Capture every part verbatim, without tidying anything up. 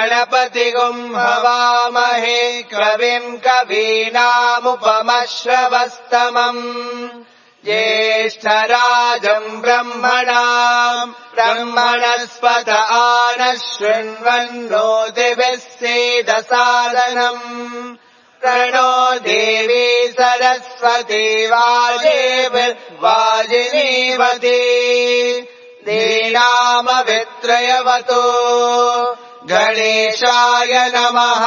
गणपतिगुम् हवामहे कविम् कवीनामुपमश्रवस्तमम् ज्येष्ठराजम् ब्रह्मणाम् ब्रह्मणस्पत आनः शृण्वन्नोतिभिः सीदसादनम् प्रणो देवी सरस्वती वाजेभिर्वाजिनीवती धीनामवित्रयवतो गणेशाय नमः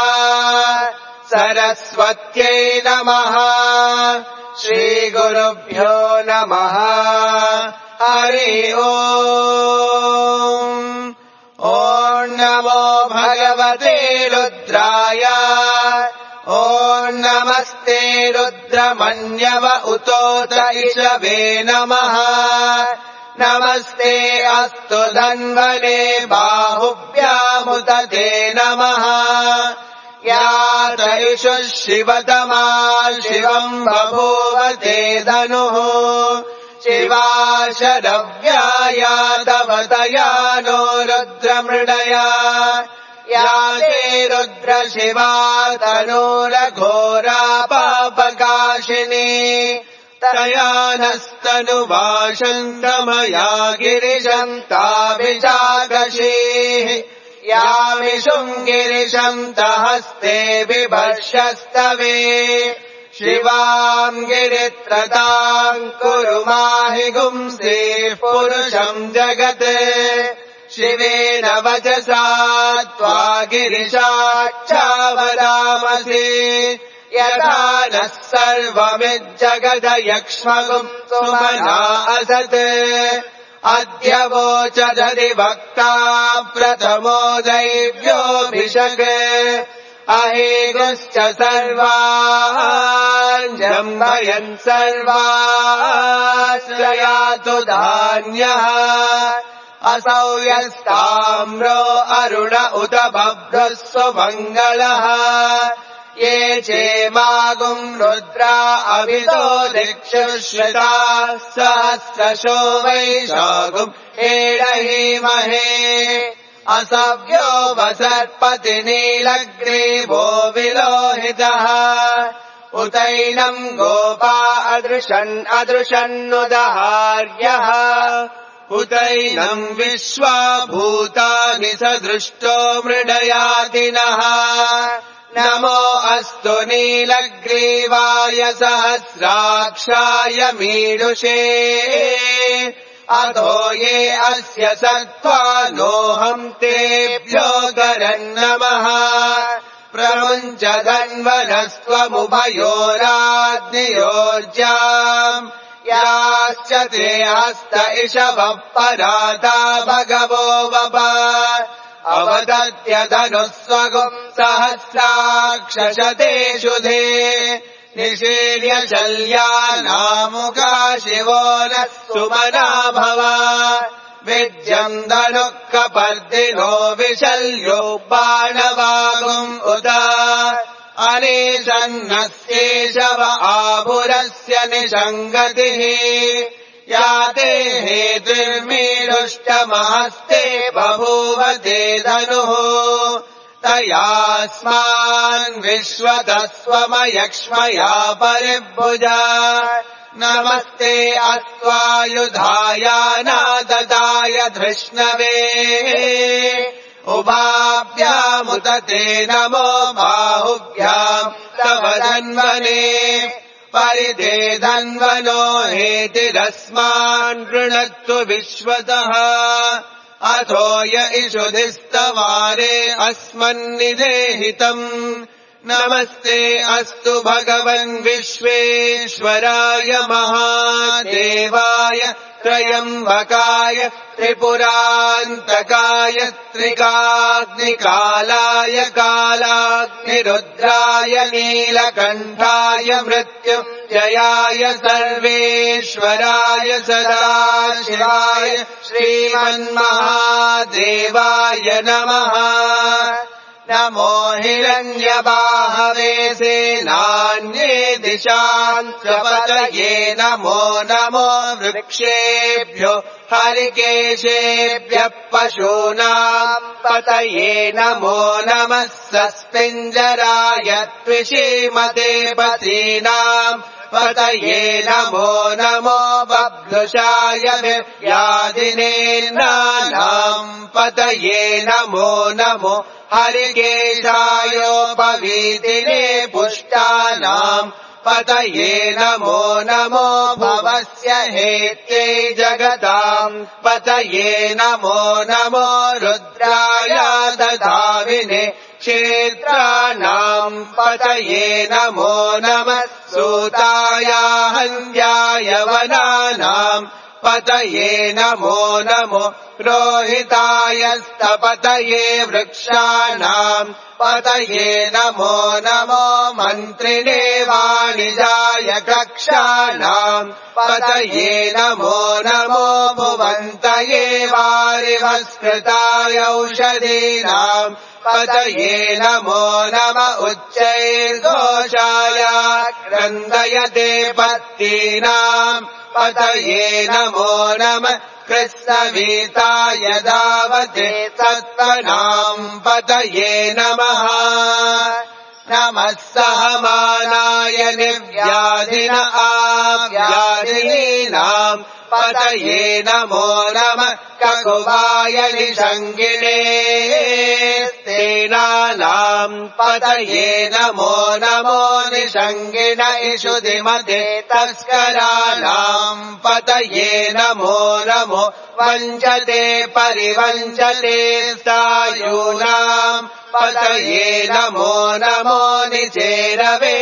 सरस्वत्यै नमः श्रीगुरुभ्यो नमः हरि ओम् ॐ नमो भगवते रुद्राय ॐ नमस्ते रुद्रमन्यव उतोत इषवे नमः नमस्ते अस्तु धन्वने बाहुभ्यामुत ते नमः या तैषु शिवतमा शिवम् बभूव ते धनुः शिवा शरव्या तवतया नो रुद्रमृडया या ते रुद्र शिवा तनूरघोरा पापकाशिनी तया नस्तनुवाशन्तमया गिरिशम् ताभिषाकशीः यामिषुम् गिरिशन्तहस्ते बिभर्षस्तवे शिवाम् गिरित्रताम् कुरु माहि गुंसीः पुरुषम् जगत् शिवेन वचसा त्वा गिरिशाच्चावदामसि यथा नः सर्वमिज्जगद यक्ष्मगुम् सुमना असत् अद्य वोचदधिवक्ता प्रथमो दैव्योऽभिषक् अहेगुश्च सर्वान् जम्भयन् सर्वाश्रयातु धान्यः असौ यस्ताम्रो अरुण उत बभ्रुः सुमङ्गलः ये चेमागुम् रुद्रा अभितो दिक्षुश्रिताः सहस्रशो वैशागुम् हेडहीमहे असव्यो वसर्पति नीलग्रीवो विलोहितः उतैनम् गोपा अदृशन् अदृशन्नुदहार्यः उतैनम् विश्वा भूतानि सदृष्टो मृडयातिनः नमो अस्तु नीलग्रीवाय सहस्राक्षाय मीडुषे अधो ये अस्य सत्त्वा नोऽहम् तेभ्यो गरन्नमः प्रमुञ्च धन्वनस्त्वमुभयोराग्नियोर्जाम् याश्च ते हस्त इषवः पराता भगवो वप अवदत्य धनुः स्वगुम् सहस्राक्षशतेषु धे निशीर्य शल्यानामुका शिवो नः सुमना भव विद्यम् धनुः कपर्दिनो विशल्यो बाणवागुम् उत अनेशन्नस्येषव आभुरस्य निषङ्गतिः या ते हेतुर्मीरुष्टमहस्ते बभूव ते धनुः तयास्मान् विश्वतस्वमयक्ष्मया परिभुजा नमस्ते अस्त्वायुधायानाददाय धृष्णवे उभाभ्यामुत ते नमो बाहुभ्याम् तव धन्वने परिते धन्वनो हेतिरस्मान् गृणत्तु विश्वतः अथो य इषुधिस्तवारे अस्मन्निदेहितम् नमस्ते अस्तु भगवन् विश्वेश्वराय महादेवाय त्रयम्बकाय त्रिपुरान्तकाय त्रिकाग्निकालाय कालाग्निरुद्राय नीलकण्ठाय मृत्युञ्जयाय सर्वेश्वराय सदाशिवाय श्रीमन्महादेवाय नमः। नमो हिरण्यबाहवे सेनान्ये दिशान् प्रपतये नमो नमो वृक्षेभ्यो हरिकेशेभ्यः पशूनाम् पतये नमो नमः सस्मिञ्जराय त्विषीमते पतीनाम् पतये नमो नमो बभ्रुषाय व्याधिनेन्द्राणाम् पतये नमो नमो हरिकेशायोपवीतिने पुष्टानाम् पतये नमो नमो भवस्य हेत्यै जगताम् पतये नमो नमो रुद्राय दधाविने क्षेत्राणाम् पतये नमो नमः सूताय हन्याय वनानाम् पतये नमो नमो रोहिताय स्तपतये वृक्षाणाम् पतये नमो नमो मन्त्रिणे वाणिजाय कक्षाणाम् पतये नमो नमो भुवन्तये वारिवस्कृताय औषधीनाम् पतये नमो नम उच्चैर्घोषाय क्रन्दयते पत्तीनाम् पतये नमो नमः कृत्स्नवीताय धावते सत्त्वनाम् पतये नमः नमः सहमानाय निर्व्याधिन आव्याधिनीनाम् पतये नमो नमः ककुवाय निषङ्गिणे स्तेनानाम् पतये नमो नमो निषङ्गिण इषुधिमते तस्कराणाम् पतये नमो नमो वञ्चते परिवञ्चते सायूनाम् पतये नमो नमो निचेरवे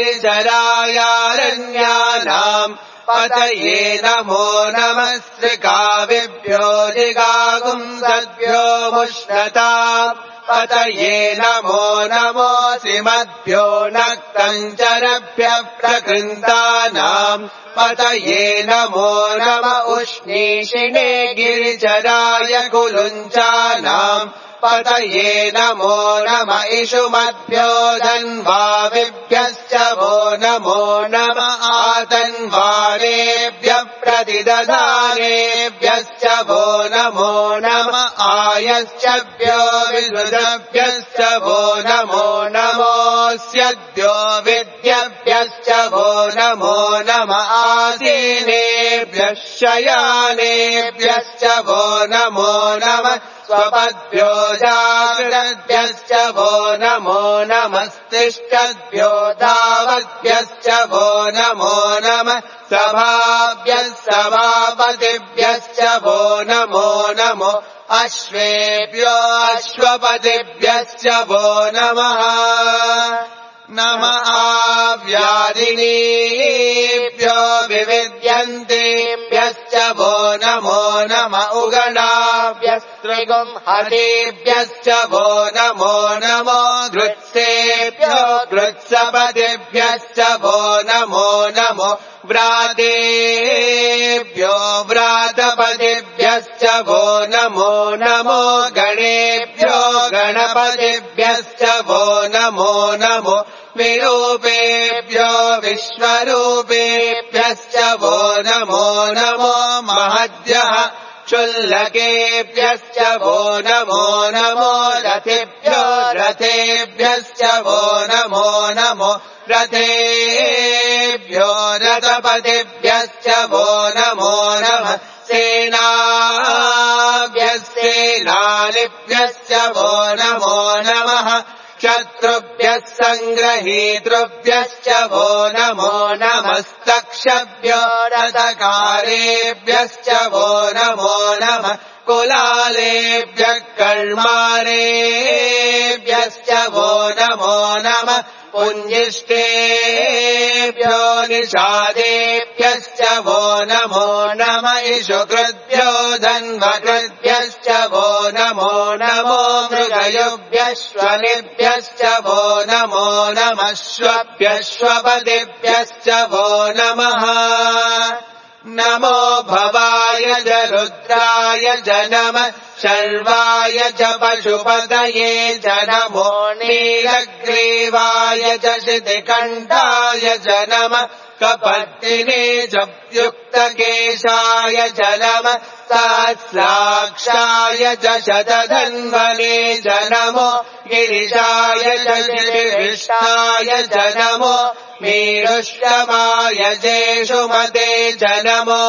परिचरायारण्यानाम् पतये नमो नमः श्रिकाविभ्यो जिगागुंसद्भ्यो मुष्णताम् पतये नमो नमो सिमद्भ्यो नक्तञ्चरभ्यः प्रकृन्तानाम् पतये नमो नम उष्णीषिणे गिरिचराय कुलुञ्चानाम् पतये नमो नम इषुमद्भ्यो धन्वाविभ्यश्च वो नमो नम आतन्वानेभ्यः प्रतिदधानेभ्यश्च वो नमो नम आयश्चभ्यो विद्युभ्यश्च वो नमो नमोऽस्यद्भ्यो विद्यभ्यश्च वो नमो नम आसीनेभ्यः शयानेभ्यश्च वो नमो नम स्वपद्भ्यो जाग्रद्भ्यश्च वो नमो नमस्तिष्ठद्भ्यो धावद्भ्यश्च वो नमो नमः सभाभ्यः सभापतिभ्यश्च वो नमो नमो अश्वेभ्यो अश्वपतिभ्यश्च वो नमः नम आव्याधिनीभ्यो विविद्यन्तेभ्यश्च वो नमो नम उगणाभ्यस्त्रिगुम् हरेभ्यश्च वो नमो नमो घृत्सेभ्यो घृत्सपतिभ्यश्च वो नमो नमो व्रातेभ्यो व्रातपतिभ्यश्च वो नमो नमो गणेभ्यो गणपतिभ्यश्च वो नमो नमो विरूपेभ्यो विश्वरूपेभ्यश्च वो नमो नमो महद्भ्यः क्षुल्लकेभ्यश्च वो नमो नमो रथेभ्यो रथेभ्यश्च वो नमो नमो रथेभ्यो रथपतिभ्यश्च वो नमो नमः सेनाभ्यस्तेनालिभ्यश्च वो नमो नमः शत्रुभ्यः सङ्ग्रहीतृभ्यश्च वो नमो नमस्तक्षभ्यो रथकारेभ्यश्च वो नमो नमः कुलालेभ्यः कल्मारेभ्यश्च वो नमो नमः पुञ्जिष्टेभ्यो निषादेभ्यश्च वो नमो नम इषुकृद्भ्यो धन्वकृद्भ्यश्च वो नमो नमो मृगयुभ्यश्वनिभ्यश्च वो नमो नमः श्वभ्यश्वपतिभ्यश्च वो नमः नमो भवाय च रुद्राय च नमः शर्वाय च पशुपतये च नमो नीलग्रीवाय च शितिकण्ठाय च नमः कपर्दिने च युक्तकेशाय च नमः सहस्राक्षाय च शतधन्वने च नमो गिरिशाय च गिरिविष्टाय च नमो मीरुष्टमाय जेषुमते च नमो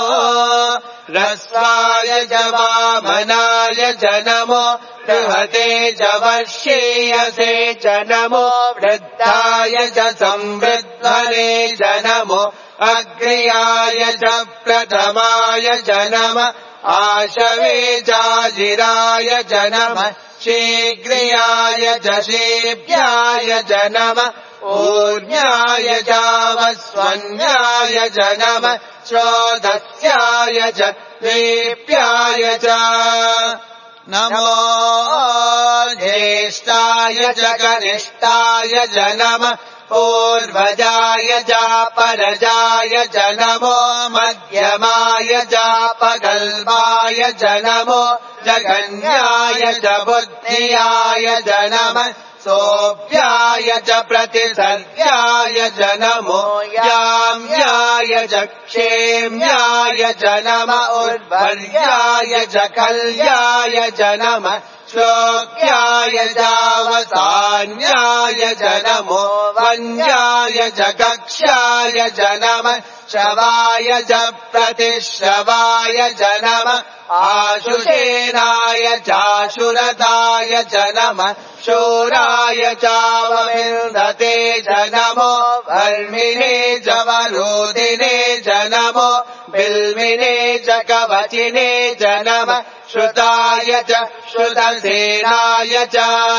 रस्वाय च वामनाय च नमो बृहते च वर्षीयसे च नमो वृद्धाय च संवृद्धने च नमो अग्र्याय च प्रथमाय च नमः आशवे चाजिराय च नमः शीघ्रियाय च शीभ्याय च नमः ऊर्ण्याय चावस्वन्याय च नमः श्रोतस्याय च दीप्याय च नमो ज्येष्ठाय च कनिष्ठाय च नमः पूर्वजाय च परजाय च नमो मध्यमाय च पगल्भाय च नमो जगन्याय च बुद्धियाय च नमः सोऽभ्याय च प्रतिसर्याय च नमो याम्याय च क्षेम्याय च नमः उर्वर्याय च कल्याय च नमः श्लोक्याय चावसान्याय च नमो वन्याय च कक्ष्याय च नमः श्रवाय च प्रतिश्रवाय च नमः आशुषेनाय चाशुरताय च नमः शूराय चावविन्दते च नमो वर्मिणे च वरोधिने च नमो बिल्विने च कवचिने च नमः श्रुताय च श्रुतसेनाय च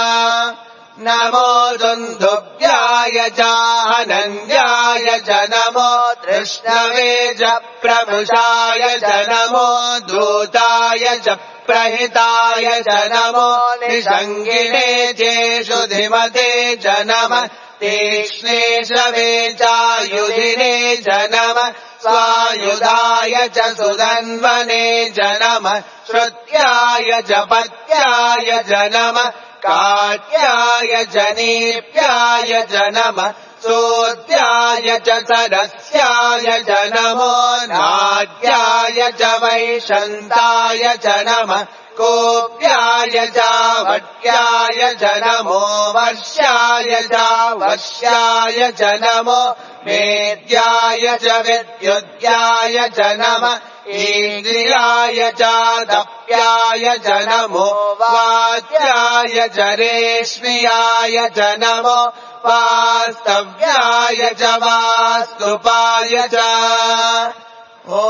नमो दुन्दुभ्याय च अनन्याय च नमो तृष्णवे च प्रमुषाय च नमो दूताय च प्रहिताय च नमो निषङ्गिणे चेषु धिमते च नमः तीक्ष्णे श्रवे चायुधिने च नमः स्वायुधाय च सुधन्वने च नमः श्रुत्याय च पत्याय च नमः काट्याय च नीप्याय च नमः सोत्याय च सरस्याय च नमो नाट्याय च वैशन्ताय च नमः कोप्याय च वट्याय च नमो वर्ष्याय च वश्याय च नमो मेद्याय च विद्युद्याय च नमः इन्द्रियाय च दप्याय च नमो वात्याय च रेश्मियाय च नमो वास्तव्याय च वास्तुपाय च ॐ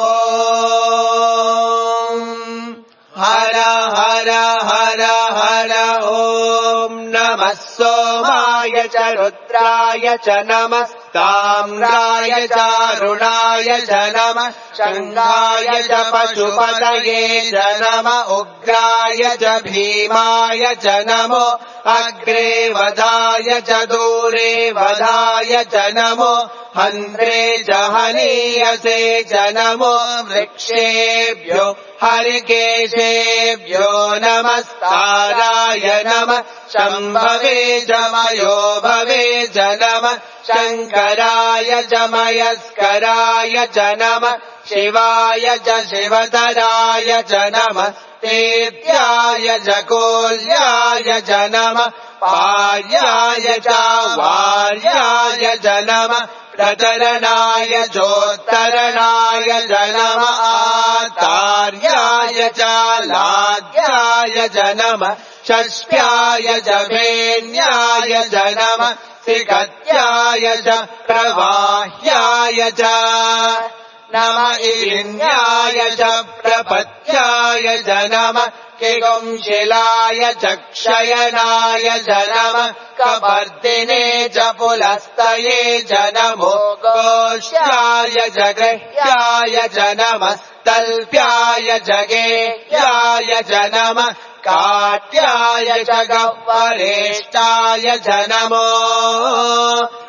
हर हर हर हर ॐ नमः सोमाय च रुद्राय च नमः ताम्राय च रुणाय च नमः शङ्खाय च पशुपतये च नमः उग्राय च भीमाय च नमो अग्रे वधाय च दूरे वधाय च नमो हन्त्रे च हनीयसे च नमो वृक्षेभ्यो हरिकेशेभ्यो नमस्ताराय नमः शम्भवे च मयोभवे च नमः शङ्कराय च मयस्कराय च नमः शिवाय च शिवतराय च नमः तेत्याय च कोल्याय च नमः पार्याय च वार्याय च नमः प्रतरणाय चोत्तरणाय च नमः आतार्याय च लाद्याय च नमः षष्ठ्याय च भेन्याय च नमः सिकत्याय च प्रवाह्याय च नमः इन्याय च प्रपत्याय च नमः किगुंशिलाय च क्षयनाय च नमः कपर्दिने च पुलस्तये च नमो गोष्ठ्याय च गृह्याय च नमः तल्प्याय च गेह्याय च नमः काट्याय च गह्वरेष्ठाय च नमो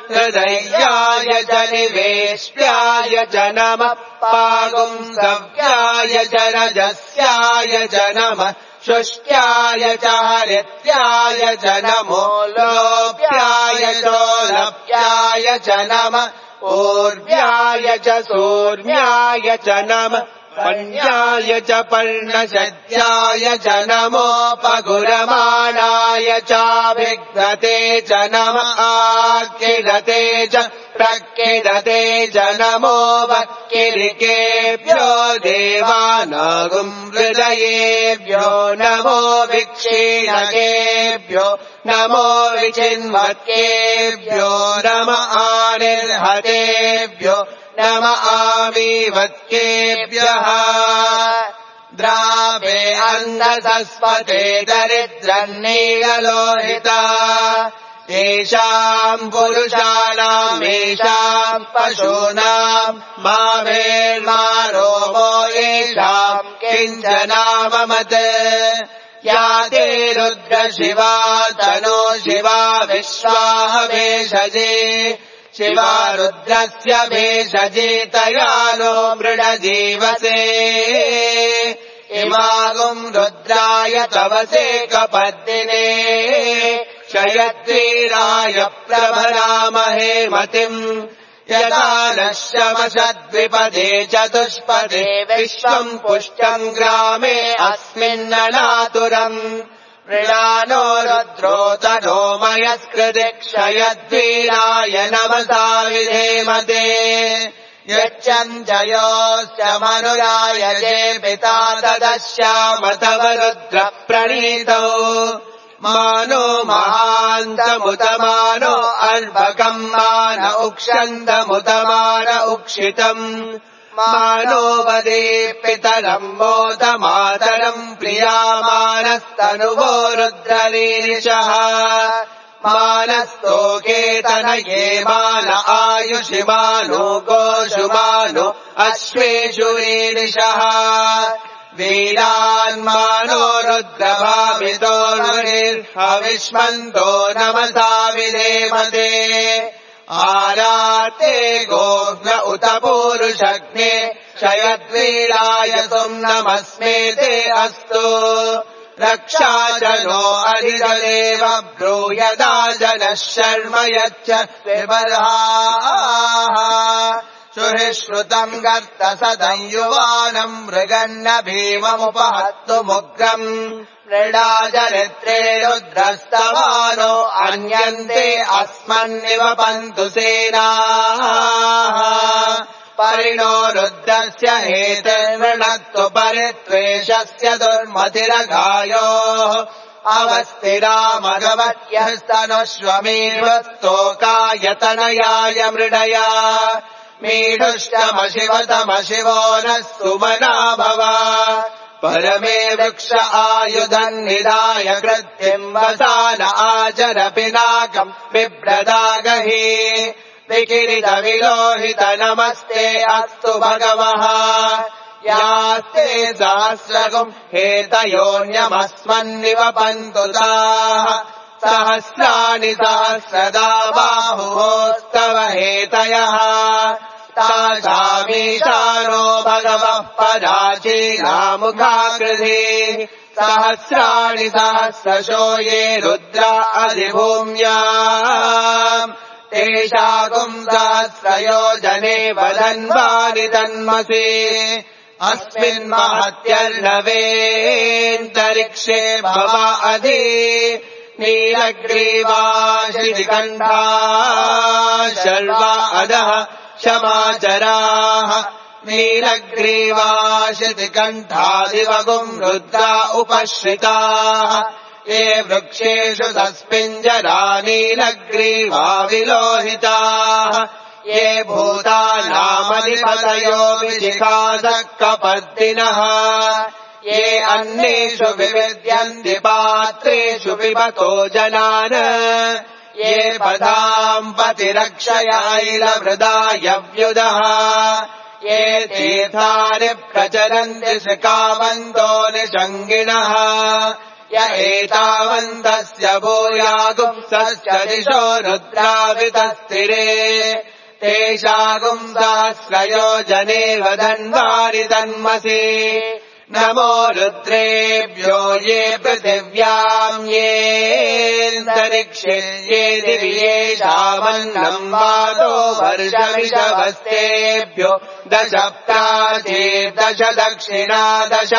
हृदयाय च निवेश्याय च नमः पागुंसव्याय च रजस्याय च नमः शुष्क्याय च हरित्याय च नमो लोप्याय चोलप्याय च नमः ऊर्व्याय च सूर्व्याय च नमः पण्याय च पर्णशद्याय च नमोपगुरमाणाय चाभिघ्नते च नमः आकिरते च प्रकिरते च नमो वक्किरिकेभ्यो देवानागुं हृदयेभ्यो नमो विक्षीणकेभ्यो नमो विचिन्वत्केभ्यो नमः आनिर्हतेभ्यो नम आमीवत्केभ्यः द्रावे अन्धसस्पते दरिद्रन्नीललोहिता येषाम् पुरुषाणामेषाम् पशूनाम् मावेर्मारोमो येषाम् किञ्चनाममत् या ते रुद्रशिवा तनो शिवा विश्वाह भेषजे शिवा रुद्रस्य भेषजेतया नो मृडजीवसे इमागुम् रुद्राय तवसे कपद्दिने क्षयद्वीराय प्रभरामहे मतिम् यदा नश्यमशद्विपदे चतुष्पदे विश्वम् पुष्टम् ग्रामे अस्मिन्ननातुरम् मृडानो रुद्रोतनो मयस्कृते क्षयद्वीराय नमसा विधेमते यच्चञ्जयोश्च मनुराय जे पिता तदश्याम तव रुद्र प्रणीतौ मानो महान्तमुतमानो अर्भकम् मान उक्षन्तमुतमान उक्षितम् मानो वदे पितरम् मोदमातरम् प्रियामानस्तनुवो रुद्ररीरिषः मानस्तोकेतनये मान आयुषि मानो गोषु मानो अश्वेषु रीरिषः वीरान्मानो रुद्रभावितोर्हविष्मन्तो नमसा विधेमते आराते गोघ्न उत पूरुषग्ने क्षयद्वीराय नमस्मे ते अस्तु रक्षा जनो अधिदेव ब्रूयदा जनः शर्म यच्च विबर्हाः सुहिश्रुतम् गर्त सदम् युवानम् मृगन्न भीममुपहत्तुमुग्रम् मृडाजरित्रे रुद्रस्तवानो अन्यन्ते अस्मन्निवपन्तु सेनाः परिणो रुद्रस्य हेतिर्वृणत्तु परित्वेषस्य दुर्मतिरघायोः अवस्थिरामगवत्यस्तनुष्वमेवस्तोकायतनयाय मृडया मीढुष्टमशिवतमशिवो नः सुमना भव परमे वृक्ष आयुधन्निधाय कृत्तिम् वसान आचर पिनाकम् बिभ्रदागहि विकिरितविलोहित नमस्ते अस्तु भगवः यास्ते सहस्रगुम् हेतयोऽन्यमस्मन्निवपन्तु ताः सहस्राणि सहस्रदा बाहुस्तव हेतयः तासामीशानो भगवः पराचीनामुखाकृधि सहस्राणि सहस्रशो ये रुद्रा अधिभूम्या तेषागुम् सहस्रयोजने वदन्वानि तन्मसि अस्मिन्महत्यर्णवेऽन्तरिक्षे भव अधि नीलग्रीवा शितिकण्ठा शर्वा अधः क्षमाचराः नीलग्रीवा शितिकण्ठादिवगुम् रुद्रा उपश्रिताः ये वृक्षेषु सस्पिञ्जरा नीलग्रीवा विलोहिताः ये भूतानामधिपतयो विजिघासः कपर्दिनः ये अन्येषु विविद्यन्ति पात्रेषु पिबतो जनान् ये पदाम् पतिरक्षयाैलवृदायव्युदः ये तीर्थानि प्रचरन्ति शिखावन्तो निषङ्गिणः य एतावन्तस्य भूयागुंसश्च दिशो रुद्रावितस्थिरे तेषागुंसास्रयो जने वदन्वारि तन्मसि नमो रुद्रेभ्यो ये पृथिव्याम् येऽन्तरिक्षे ये दिव्येषामन्नम् वातो वर्षमिषवस्तेभ्यो दश प्राचीर्दश दक्षिणा दश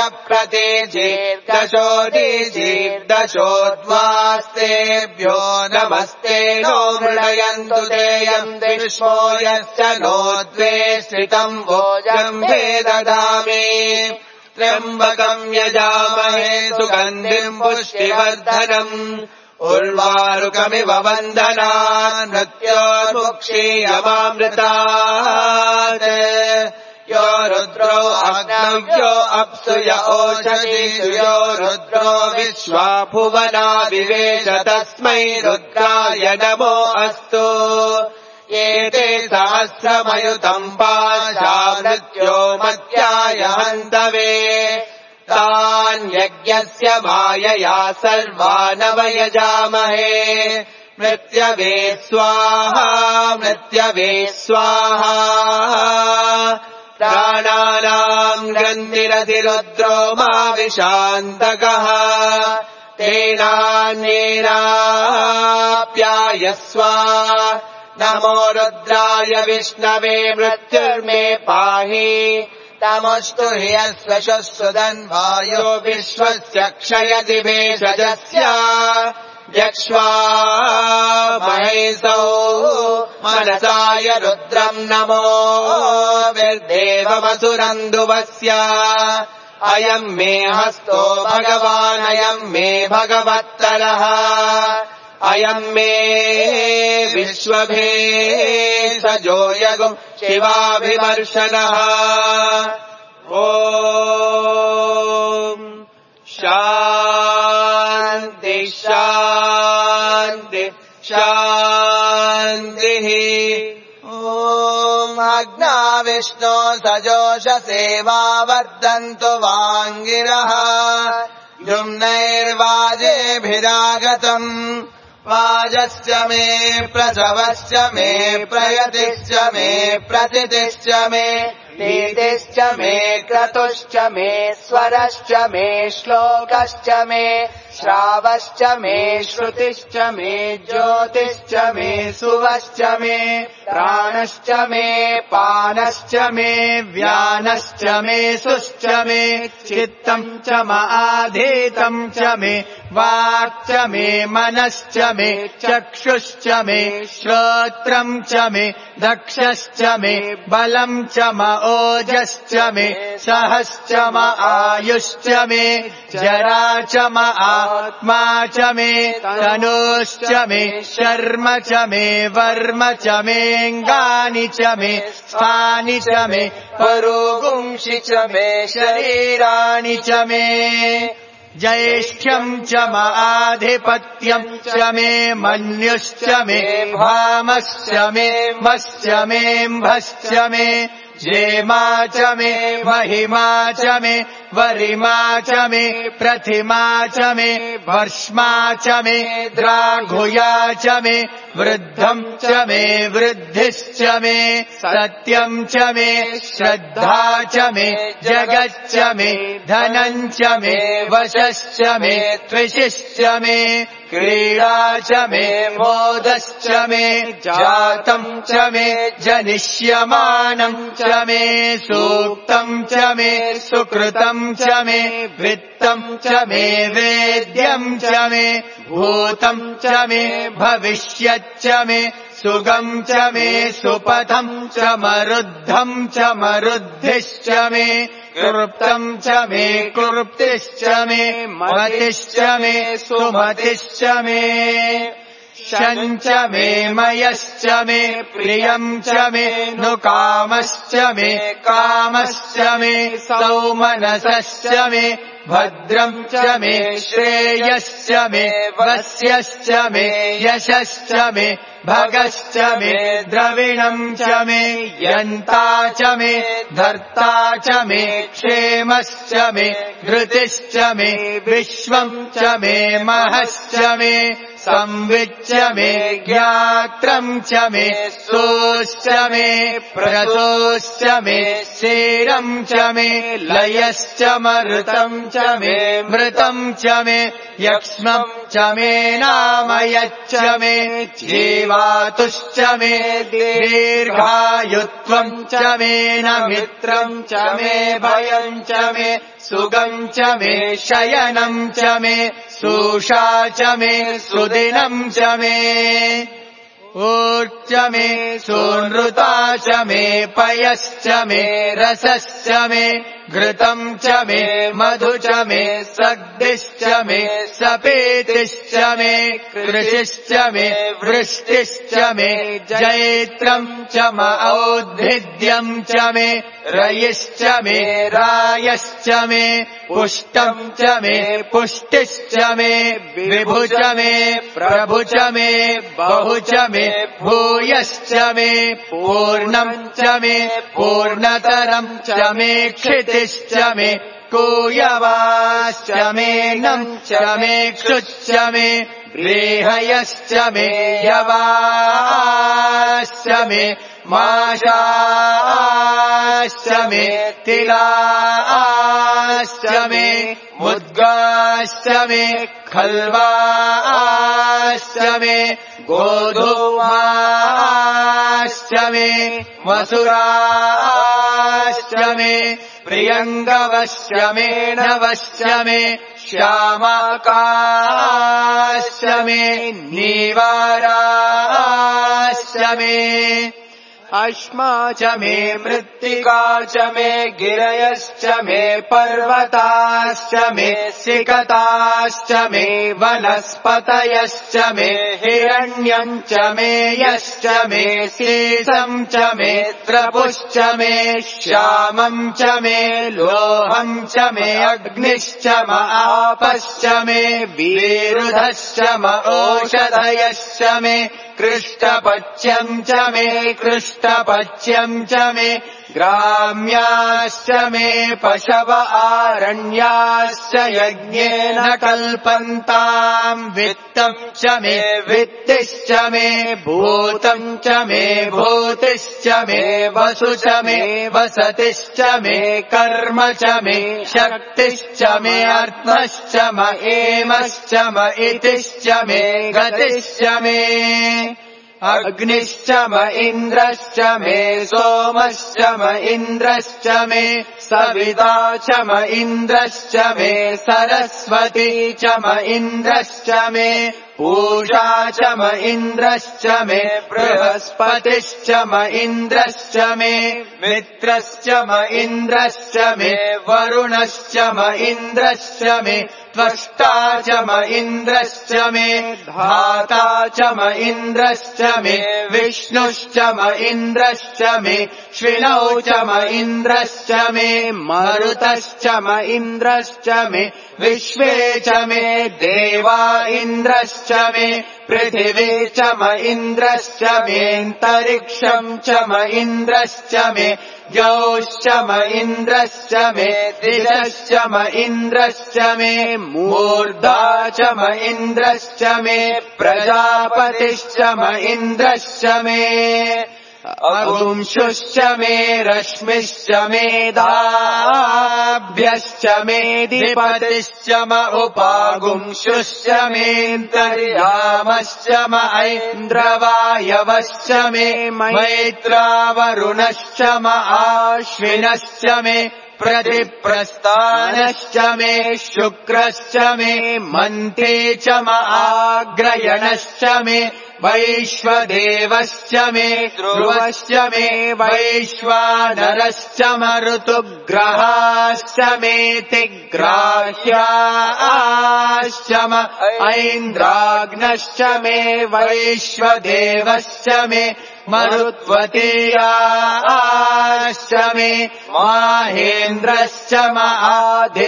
प्रतीचीर्दशोदीचीर्दशोद्वास्तेभ्यो नमस्ते नो मृडयन्तु तेयम् विश्वो यश्च नो द्वे श्रितम् भोजम्भे ददामि त्र्यम्बकम् यजामहे सुगन्धिम् पुष्टिवर्धनम् उर्वारुकमिव वन्दनान् मृत्योर्मुक्षीयमामृतात् यो रुद्रो अग्नव्यो अप्सु य ओषधीषु यो रुद्रो विश्वा भुवना विवेश तस्मै रुद्राय नमो अस्तु एते सहस्रमयुतम् पाशा मृत्यो मत्याय हन्तवे तान् यज्ञस्य मायया सर्वानवयजामहे मृत्यवे स्वाहा मृत्यवे स्वाहा प्राणानाम् ग्रन्थिरधिरुद्रो मा विशान्तकः तेनान्येनाप्यायस्व नमो रुद्राय विष्णवे मृत्युर्मे पाहि तमस्तु ह्यश्वशुदन्वायो विश्वस्य क्षयति भेषजस्य यक्ष्वा महेशौ मनसाय रुद्रम् नमो विर्देवमसुरन्दुवस्य अयम् मे हस्तो भगवान् अयम् मे भगवत्तरः अयम् मे विश्वभेषजो यगुम् शिवाभिमर्शनः ॐ शान्ति शान्ति शान्तिः ॐ अग्ना विष्णो सजोषसेवा वर्धन्तु वाङ्गिरः जुम्नैर्वाजेभिरागतम् वाजश्च मे प्रसवश्च मे प्रयतिश्च मे प्रतितिश्च मे नीतिश्च मे क्रतुश्च मे स्वरश्च मे श्लोकश्च मे श्रावश्च मे श्रुतिश्च मे ज्योतिश्च मे सुवश्च मे प्राणश्च मे पानश्च मे व्यानश्च मे सुश्च मे चित्तम् च माधीतम् च मे वाक् च मे मनश्च मे चक्षुश्च मे श्रोत्रम् च मे दक्षश्च मे बलम् च म ओजश्च मे सहश्च म आयुश्च मे जरा च म आत्मा च मे तनुश्च मे शर्म च मे वर्म च मेऽङ्गानि च मे स्थानि च मे परोगुंषि च मे शरीराणि च मे ज्येष्ठ्यम् च म आधिपत्यम् च मे मन्युश्च मे भामश्च मे मश्च मेऽम्भश्च मे जेमा च मे महिमा च मे वरिमा च मे प्रतिमा च मे वर्ष्मा च मे द्राघुया च मे वृद्धम् च मे वृद्धिश्च मे सत्यम् च मे श्रद्धा च मे जगच्च मे धनम् च मे वशश्च मे त्विषिश्च मे क्रीडा च मे मोदश्च मे जातम् च मे जनिष्यमानम् च मे सूक्तम् च मे सुकृतम् च मे वित्तम् च मे वेद्यम् च मे भूतम् च मे भविष्यच्च मे सुगम् च मे सुपथम् च मरुद्धम् च मरुद्धिश्च मे कृप्तम् च मे कृप्तिश्च मे मतिश्च मे सुमतिश्च मे शम् च मे मयश्च मे प्रियम् च मे नुकामश्च मे कामश्च मे सौमनसश्च मे भद्रम् च मे श्रेयश्च मे वस्यश्च मे यशश्च मे भगश्च मे द्रविणम् च मे यन्ता च मे धर्ता च मे क्षेमश्च मे धृतिश्च मे विश्वम् च मे महश्च मे संविच्च मे ज्ञात्रम् च मे सोश्च मे प्रसोश्च मे शेरम् च मे लयश्च मरुतम् च मे मृतम् च मे यक्ष्मम् च मे नामयच्च मे जीवातुश्च मे दीर्घायुत्वम् च मे न मित्रम् च मे भयम् च मे सुगम् च मे शयनम् च मे सूषा च मे सुदिनम् च मे ऊर्च मे सूनृता च मे पयश्च मे रसश्च मे घृतम् च मे मधु च मे सग्दिश्च मे सपेतिश्च मे कृषिश्च मे वृष्टिश्च मे जैत्रम् च म औद्भिद्यम् च मे रयिश्च मे रायश्च मे पुष्टम् च मे पुष्टिश्च मे विभु च मे प्रभु च मे बहु च मे भूयश्च मे पूर्णम् च मे पूर्णतरम् च मे क्षितिश्च मे कूयवाश्च मे नम् च मे क्षुच्च मे व्रीहयश्च मे यवाश्च मे माशाश्च मे तिलाश्च मे मुद्गाश्च मे खल्वाश्च मे गोधूमाश्च मे मसुराश्च मे प्रियङ्गवश्च मे नवश्च मे श्यामाकाश्च मे नीवाराश्च मे अश्मा च मे मृत्तिका च मे गिरयश्च मे पर्वताश्च मे सिकताश्च मे वनस्पतयश्च मे हिरण्यम् च मे यश्च मे सीसम् च मे त्रपुश्च मे श्यामम् च मे लोहम् च मे अग्निश्च म आपश्च मे विरुधश्च म ओषधयश्च मे कृष्टपच्यम् च मे कृष्टपच्यम् च मे ग्राम्याश्च मे पशव आरण्याश्च यज्ञेन कल्पन्ताम् वित्तम् च मे वित्तिश्च मे भूतम् च मे भूतिश्च मे वसु च मे वसतिश्च मे कर्म च मे शक्तिश्च मे अर्थश्च म एमश्च म इतिश्च मे गतिश्च मे अग्निश्च म इन्द्रश्च मे सोमश्च म इन्द्रश्च मे सविता च म इन्द्रश्च मे सरस्वती च म इन्द्रश्च मे पूषा च म इन्द्रश्च मे बृहस्पतिश्च म इन्द्रश्च मे मित्रश्च म इन्द्रश्च मे वरुणश्च म इन्द्रश्च मे त्वष्टा च म इन्द्रश्च मे धाता च म इन्द्रश्च मे विष्णुश्च म इन्द्रश्च मे श्विनौ च म इन्द्रश्च मे मरुतश्च म इन्द्रश्च मे विश्वे च मे देवा इन्द्रश्च मे पृथिवी च म इन्द्रश्च मेऽन्तरिक्षम् च म इन्द्रश्च मे द्यौश्च म इन्द्रश्च मे दिशश्च म इन्द्रश्च मे मूर्धा च म इन्द्रश्च मे प्रजापतिश्च म इन्द्रश्च मे अगुंशुश्च मे रश्मिश्च मेधाभ्यश्च मेधिपतिश्च म उपागुंशुश्च मेऽन्तर्यामश्च म ऐन्द्रवायवश्च मे मैत्रावरुणश्च म आश्विनश्च मे प्रतिप्रस्थानश्च मे शुक्रश्च मे मन्थे च म आग्रयणश्च मे वैश्वदेवश्च मे ध्रुवश्च मे वैश्वानरश्च म ऋतुग्रहाश्च मेऽतिग्राह्याश्च म ऐन्द्राग्नश्च मे वैश्वदेवश्च मे मरुत्वतीयाश्च मे माहेन्द्रश्च म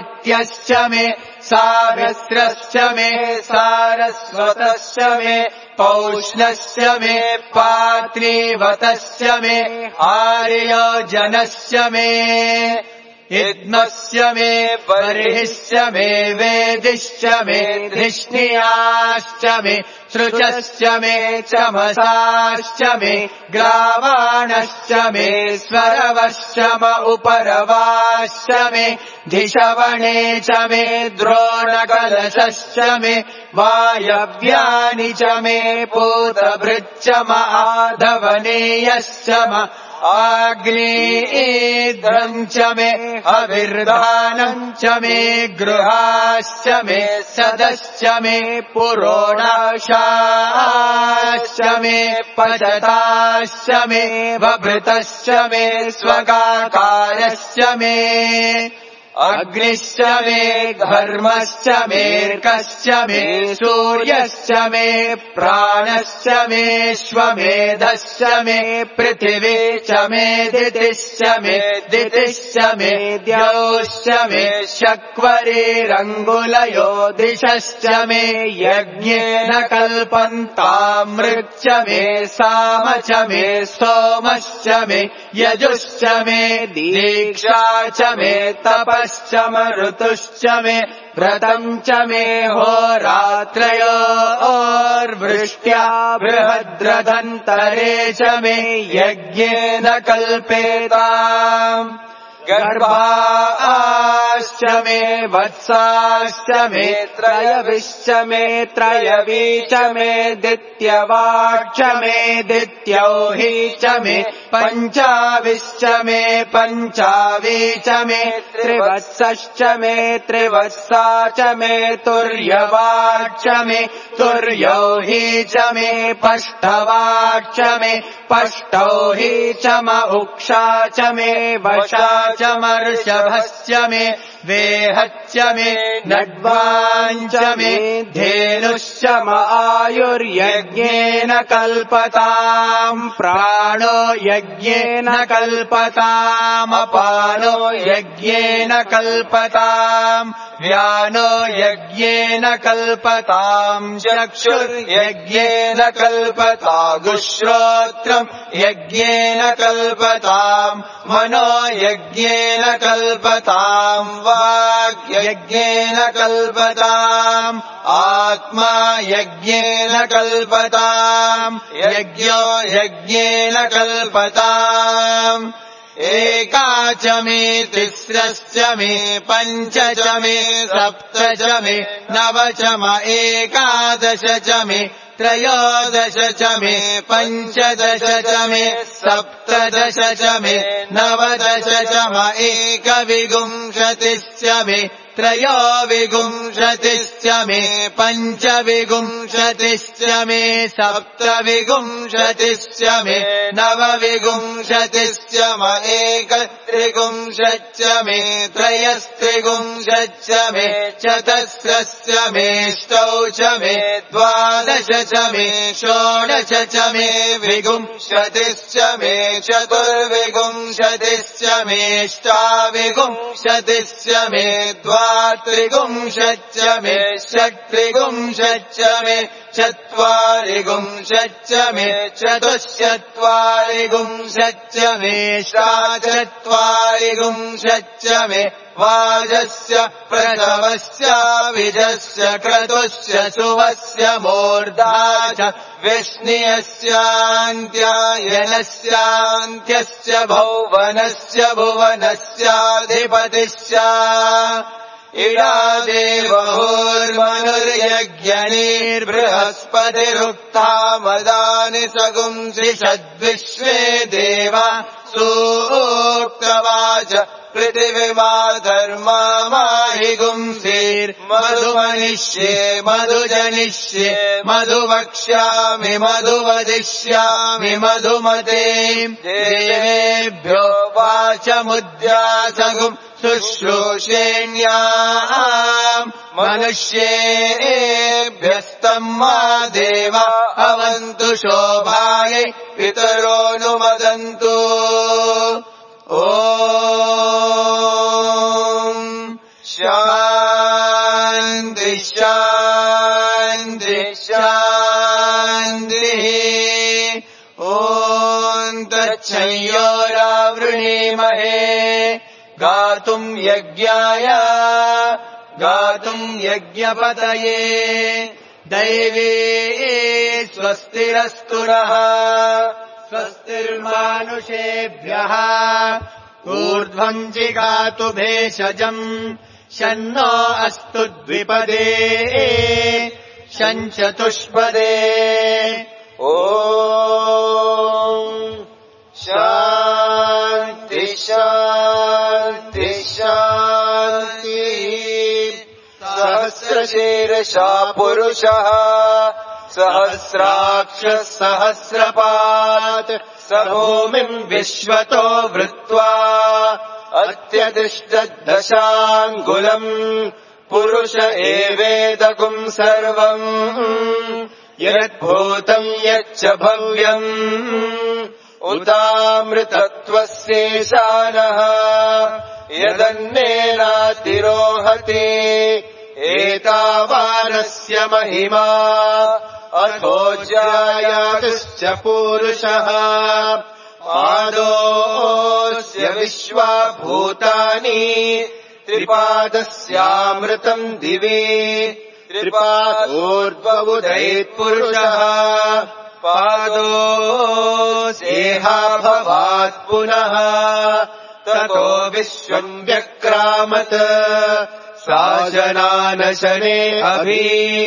आदित्यश्च मे सारस्रश्च मे सारस्वतश्च मे पौष्णस्य मे पात्रीवतस्य मे आर्यजनस्य मे इद्मस्य मे बर्हिश्च मे वेदिश्च मे धृष्णियाश्च मे सृजश्च मे चमसाश्च मे ग्रावाणश्च मे स्वरवश्च म उपरवाश्च मे धिषवणे च मे द्रोणकलशश्च मे वायव्यानि च मे पूतभृच्च म आधवनेयश्च म आग्नेयेन्द्रम् च मे अविर्धानम् च मे गृहाश्च मे सदश्च मे पुरोडाशाश्च मे पचताश्च मे वभृतश्च मे स्वगाकारश्च मे अग्निश्च मे घर्मश्च मेऽर्कश्च मे सूर्यश्च मे प्राणश्च मेऽश्वमेधश्च मे पृथिवी च मे दितिश्च मे दितिश्च मे द्यौश्च मे शक्वरीरङ्गुलयो दिशश्च मे यज्ञेन कल्पन्तामृच्च मे साम च मे सोमश्च मे यजुश्च मे दीक्षा च मे तपः च ऋतुश्च मे व्रतम् च मे होरात्रयोर्वृष्ट्या बृहद्रथन्तरे च मे यज्ञेन कल्पेताम् गर्भाश्च मे वत्साश्च मे त्रयविश्च मे त्रयवी च मे दित्यवाक्ष मे दित्यौही च मे पञ्चाविश्च मे पञ्चावी च मे त्रिवत्सश्च मे त्रिवत्सा च मे तुर्यवाक्ष मे तुर्यौही च मे पष्टवाक्ष मे पष्टौही च म उक्षा च मे वशा च मर्षभश्च मे वेहच्च मे नड्वाञ्च मे धेनुश्च म आयुर्यज्ञेन कल्पताम् प्राणो यज्ञेन कल्पतामपानो यज्ञेन कल्पताम् व्यानो यज्ञेन कल्पताम् चक्षुर्यज्ञेन कल्पतागुश्रोत्रम् यज्ञेन कल्पताम् मनो यज्ञेन कल्पताम् वाक् यज्ञेन कल्पताम् आत्मा यज्ञेन कल्पताम् यज्ञो यज्ञेन कल्पताम् एका च मे तिस्रश्च मे पञ्च च मे सप्त च मे नव च म एकादश च मे त्रयोदश च मे पञ्चदश च मे सप्तदश च मे नवदश च म एकविंशतिश्च मे त्रयोविंशतिश्च मे पञ्चविंशतिश्च मे सप्तविंशतिश्च मे नवविंशतिश्च म एकत्रिंशच्च मे त्रयस्त्रिंशच्च मे चतस्रश्च मेष्टौ च मे द्वादश च मे षोडश च मे विंशतिश्च मे चतुर्विंशतिश्च मेष्टाविंशतिश्च मे द्वात्रिंशच्च मे षट्त्रिंशच्च मे चत्वारिंशच्च मे चतुश्चत्वारिंशच्च मे षट्चत्वारिंशच्च मे वाजस्य प्रसवस्य विजस्य क्रतुस्य सुवस्य मूर्धा च विष्णुयस्यान्त्यायनस्यान्त्यस्य भौवनस्य भुवनस्याधिपतिश्च इडा देवहुर्मनुर्यज्ञनीर्बृहस्पतिरुक्ता मदानि सगुंसि षद्विश्वे देवा सूक्तवाच पृथिवीमाधर्मा माहि गुंसीर्मधुमनिष्ये मधुजनिष्ये मधुवक्ष्यामि मधुवदिष्यामि मधुमते देवेभ्यो वाचमुद्यासगुम् शुश्रूषेण्याम् मनुष्येभ्यस्तम् मा देवा अवन्तु शोभायै पितरोऽनुमदन्तु ॐ शान्ति शान्ति शान्ति तच्छंयोरावृणीमहे गातुम् यज्ञाय गातुम् यज्ञपतये दैवी स्वस्तिरस्तु नः स्वस्तिर्मानुषेभ्यः ऊर्ध्वम् जिगातु भेषजम् शन्नो अस्तु द्विपदे शञ्चतुष्पदे ॐ शान्ति शान्ति शान्तिः सहस्रशीर्षा पुरुषः सहस्राक्षः सहस्रपात् स भूमिम् विश्वतो वृत्वा अत्यतिष्ठद्दशाङ्गुलम् पुरुष एवेदकुम् सर्वम् यद्भूतम् यच्च भव्यम् उतामृतत्वस्येशानः यदन्नेनातिरोहति एतावानस्य महिमा अथो जायातश्च पूरुषः पादोऽस्य विश्वाभूतानि त्रिपादस्यामृतम् दिवि त्रिपादोर्ध्वोदयेत्पुरुषः पादोऽस्येहा भवात् पुनः ततो विश्वम् व्यक्रामत् साशनानशने अभि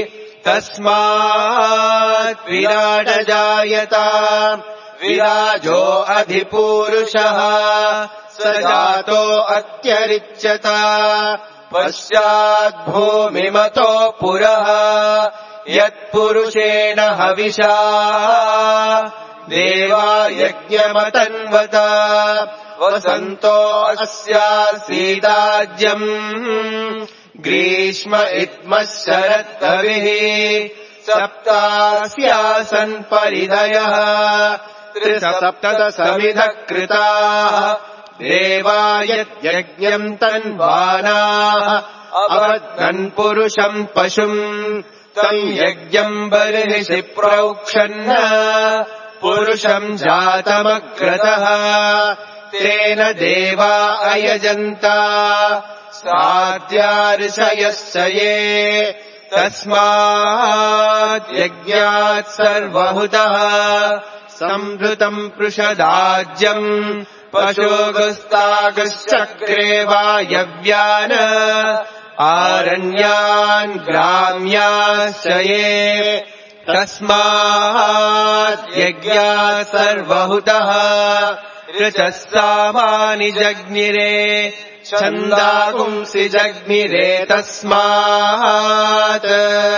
तस्मात् विराडजायता विराजो अधिपूरुषः स जातो अत्यरिच्यत पश्चाद्भूमिमतो पुरः यत्पुरुषेण हविषा देवा यज्ञमतन्वत वसन्तो अस्यासीदाज्यम् ग्रीष्म इत्मः शरत्कविः सप्तास्यासन् परिधयः त्रिसप्तदशमिधः कृताः देवा यज्ञम् तन्वानाः अबध्नन् पुरुषम् पशुम् तम् यज्ञम् बर्हिषि प्रोक्षन् पुरुषम् जातमग्रतः तेन देवा अयजन्ता साध्यार्षयश्च ये तस्मात् यज्ञात् सर्वहुतः संहृतम् पृषदाज्यम् पशुगस्तागश्चक्रे वायव्यान् आरण्यान् ग्राम्याश्च ये तस्मात् यज्ञात् सर्वहुतः ऋचः सामानि जग्निरे छन्दागुंसि जग्निरे तस्मात्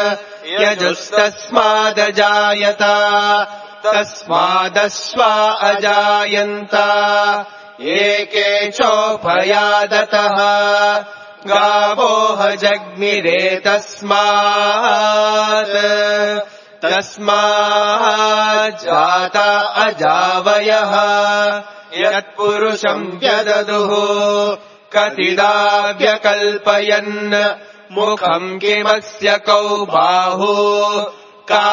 यजुस्तस्मादजायत तस्मादश्वा अजायन्त एके चोभयादतः गावोह जग्निरे तस्मात् तस्माज्जाता अजावयः यत्पुरुषम् व्यददुः कतिदा व्यकल्पयन् मुखम् किमस्य कौ बाहु का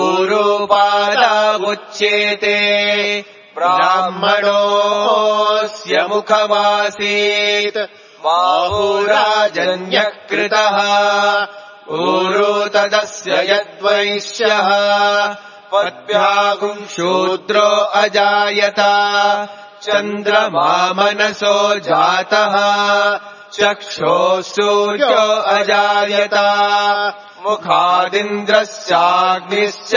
भूरूपादावुच्येते ब्राह्मणोऽस्य मुखमासीत् बाहुराजन्यः कृतः ऊरू तदस्य यद्वैश्यः पद्भ्यागुम् शूद्रो अजायत चन्द्रमा मनसो जातः चक्षोः सूर्यो अजायत मुखादिन्द्रश्चाग्निश्च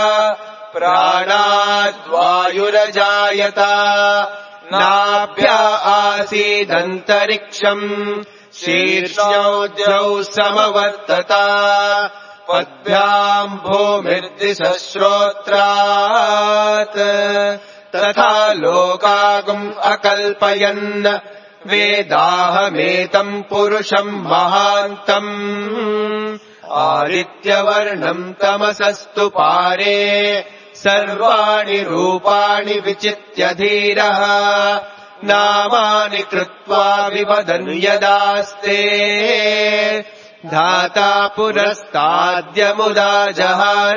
प्राणाद्वायुरजायत नाभ्या आसीदन्तरिक्षम् शीर्ष्णोऽद्यौ समवर्तत पद्भ्याम् भूमिर्दिशश्रोत्रात् तथा लोकागुम् अकल्पयन् वेदाहमेतम् पुरुषम् महान्तम् आदित्यवर्णम् तमसस्तु पारे सर्वाणि रूपाणि विचित्य धीरः नामानि कृत्वा विवदन् यदास्ते धाता पुरस्ताद्यमुदा जहार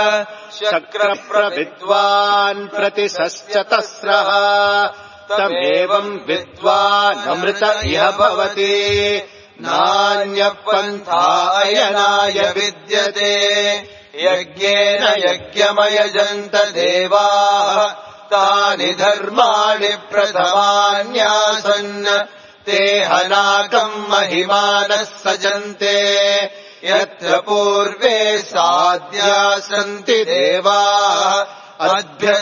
शक्रप्रविद्वान् प्रतिशश्चतस्रः तमेवम् विद्वानमृत इह भवति नान्यः पन्था अयनाय विद्यते यज्ञेन यज्ञमयजन्त देवाः तानि धर्माणि प्रथमान्यासन् ते हनाकम् महिमानः सजन्ते यत्र पूर्वे साद्यासन्ति देवाः अद्भ्यः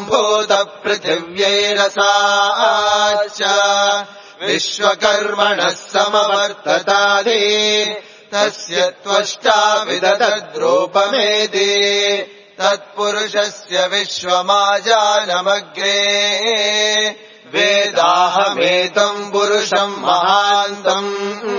सम्भूतपृथिव्यैरसाच्च विश्वकर्मणः समवर्ततादि तस्य त्वष्टा विदधद्रूपमेति तत्पुरुषस्य विश्वमाजानमग्रे वेदाहमेतम् पुरुषम् महान्तम्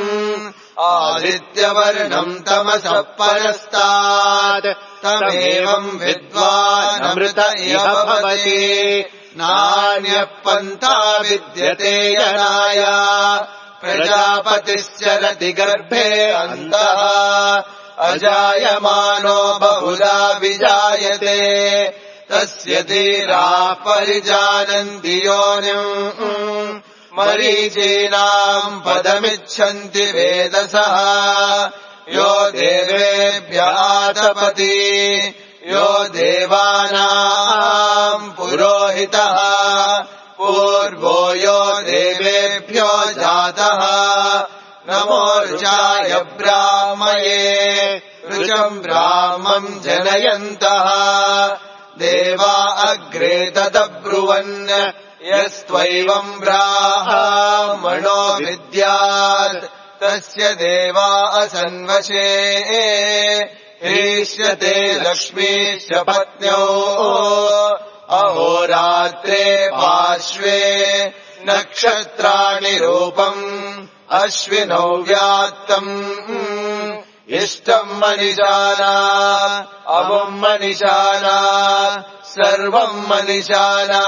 आदित्यवर्णम् तमसः परस्तात् तमेवम् विद्वानमृत इह भवति नान्यः पन्था विद्यते यनाय प्रजापतिश्चरति गर्भे अन्तः अजायमानो बहुधा विजायते तस्य धीराः परिजानन्ति योनिम् मरीचीनाम् पदमिच्छन्ति वेदसः यो देवेभ्यः तपति यो देवानाम् पुरोहितः पूर्वो यो देवेभ्यो जातः नमोर्चाय ब्राह्मये ऋचम् ब्राह्मम् जनयन्तः देवा अग्रे तदब्रुवन् यस्त्वैवम् ब्राह्मणो विद्यात् तस्य देवा असन्वशे ह्रीष्यते लक्ष्मीश्च पत्न्यो अहोरात्रे पार्श्वे नक्षत्राणि रूपम् अश्विनौ व्यात्तम् इष्टम् मनिषाना अमुम् मनिषाना सर्वम् मनिषाना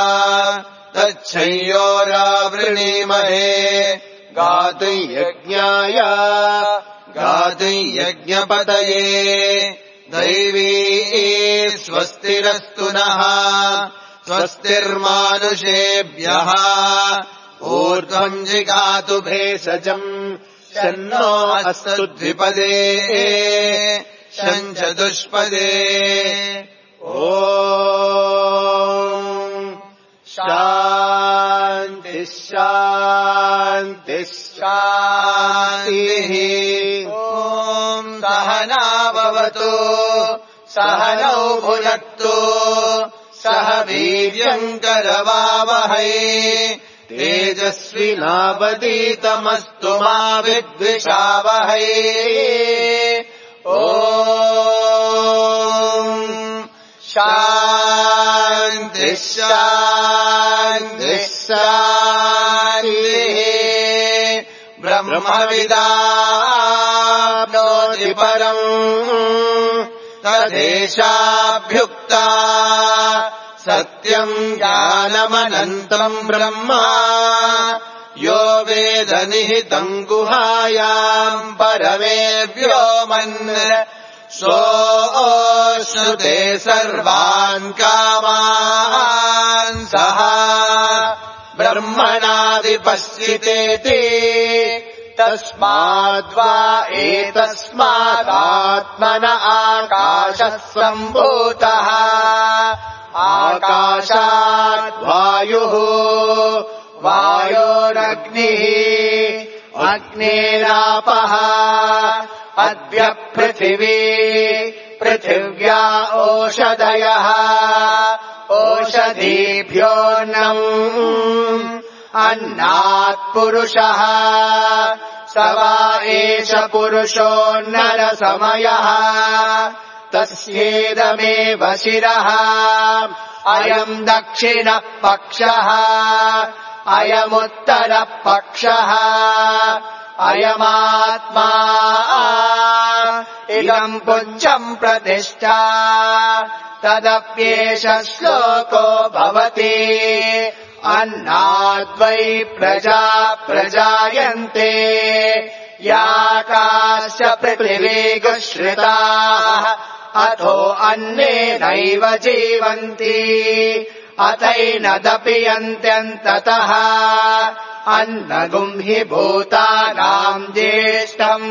तच्छयोरावृणीमहे गातुम् यज्ञाय गातुम् यज्ञपतये दैवी स्वस्तिरस्तु नः स्वस्तिर्मानुषेभ्यः ऊर्ध्वम् जिगातु भेषजम् शन्नो अस्तु द्विपदे शञ्चतुष्पदे ॐ शान्तिः शान्तिः शान्तिः ॐ सहना भवतु सहनौ भुनक्तु सह वीर्यम् करवावहै तेजस्विनावतीतमस्तु मा विद्विषावहै ॐ शान्तिः शान्तिः शान्तिः ब्रह्मविदाप्नोति परम् तदेशाभ्युक्ता सत्यम् ज्ञानमनन्तम् ब्रह्म यो वेद निहितम् गुहायाम् परमे व्योमन् सोऽश्नुते सर्वान् कामान् सः ब्रह्मणादिपश्चितेति तस्माद्वा एतस्मादात्मन आकाशः सम्भूतः आकाशात् वायुः वायोरग्निः अग्नेरापः अद्य पृथिवी पृथिव्या ओषधयः ओषधीभ्योऽन्नम् अन्नात् पुरुषः स वा एष पुरुषो नरसमयः तस्येदमेव शिरः अयम् दक्षिणः पक्षः अयमुत्तरः पक्षः अयमात्मा इदम् पुञ्जम् प्रतिष्ठा तदप्येष श्लोको भवति अन्नाद्वै प्रजा प्रजायन्ते याकाश्च पृथिवीगुश्रिताः अथो अन्नेनैव जीवन्ति अतैनदपि यन्त्यन्ततः अन्नगुम् हि भूतानाम् ज्येष्ठम्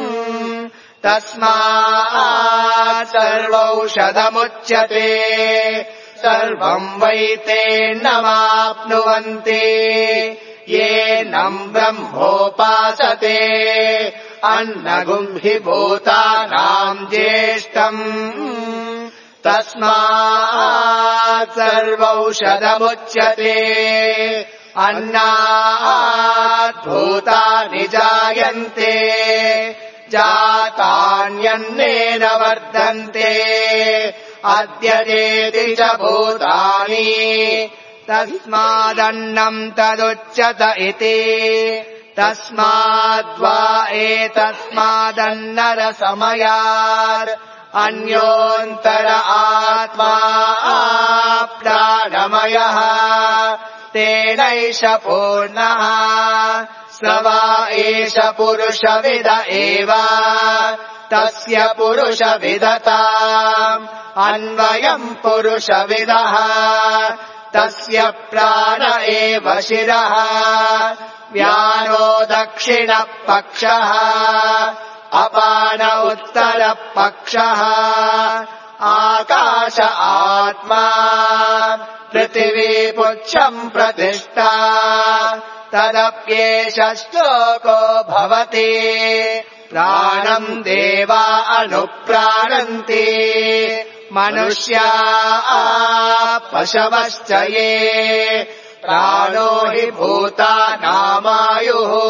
तस्मात् सर्वौषधमुच्यते सर्वम् वैतेन्नमाप्नुवन्ति येनम् ब्रह्मोपासते अन्नगुम् हि भूतानाम् ज्येष्ठम् तस्मात् सर्वौषधमुच्यते अन्नात् भूतानि जायन्ते जातान्यन्नेन वर्धन्ते अद्यतेति च भूतानि तस्मादन्नम् तदुच्यत इति तस्माद्वा एतस्मादन्नरसमयात् अन्योऽन्तर आत्मा प्राणमयः तेनैष पूर्णः स वा एष पुरुषविद एव तस्य पुरुषविदताम् अन्वयम् पुरुषविदः तस्य प्राण एव शिरः व्यानो दक्षिणः पक्षः अपान उत्तरः पक्षः आकाश आत्मा पृथिवी पुच्छम् प्रतिष्ठा तदप्येष श्लोको भवति प्राणम् देवा अनुप्राणन्ति मनुष्या पशवश्च ये प्राणो हि भूतानामायुः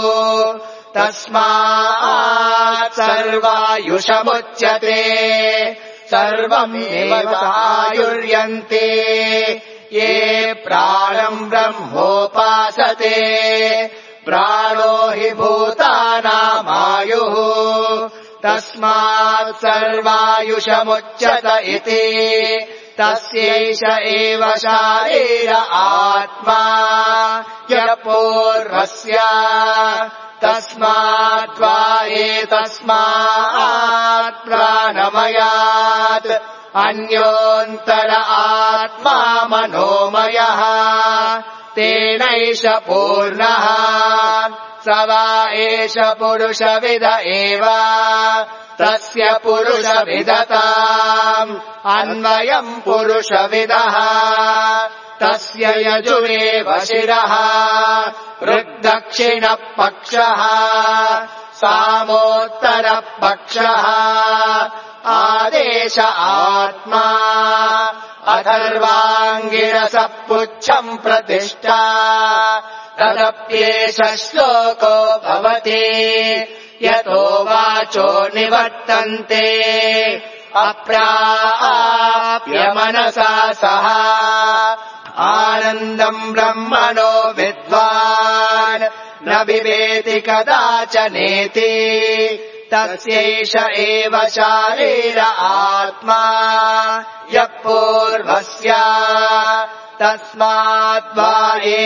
तस्मात् सर्वायुषमुच्यते सर्वमेव आयुर्यन्ते ये प्राणम् ब्रह्मोपासते प्राणो हि भूतानामायुः तस्मात् सर्वायुषमुच्यत इति तस्यैष एव शारीर आत्मा यः पूर्वस्य तस्माद्वा एतस्मात् प्राणमयात् अन्योऽन्तर आत्मा मनोमयः तेनैष पूर्णः स वा एष पुरुषविद एव तस्य पुरुषविदताम् अन्वयम् पुरुषविदः तस्य यजुरेव शिरः ऋग्दक्षिणः पक्षः सामोत्तरः पक्षः आदेश आत्मा अथर्वाङ्गिरसः पुच्छम् प्रतिष्ठा तदप्येष श्लोको भवति यतो वाचो निवर्तन्ते अप्राप्य मनसा सह आनन्दम् ब्रह्मणो विद्वान् न विवेति कदाचनेति तस्यैष एव शारीर आत्मा यः पूर्वस्य तस्माद्वा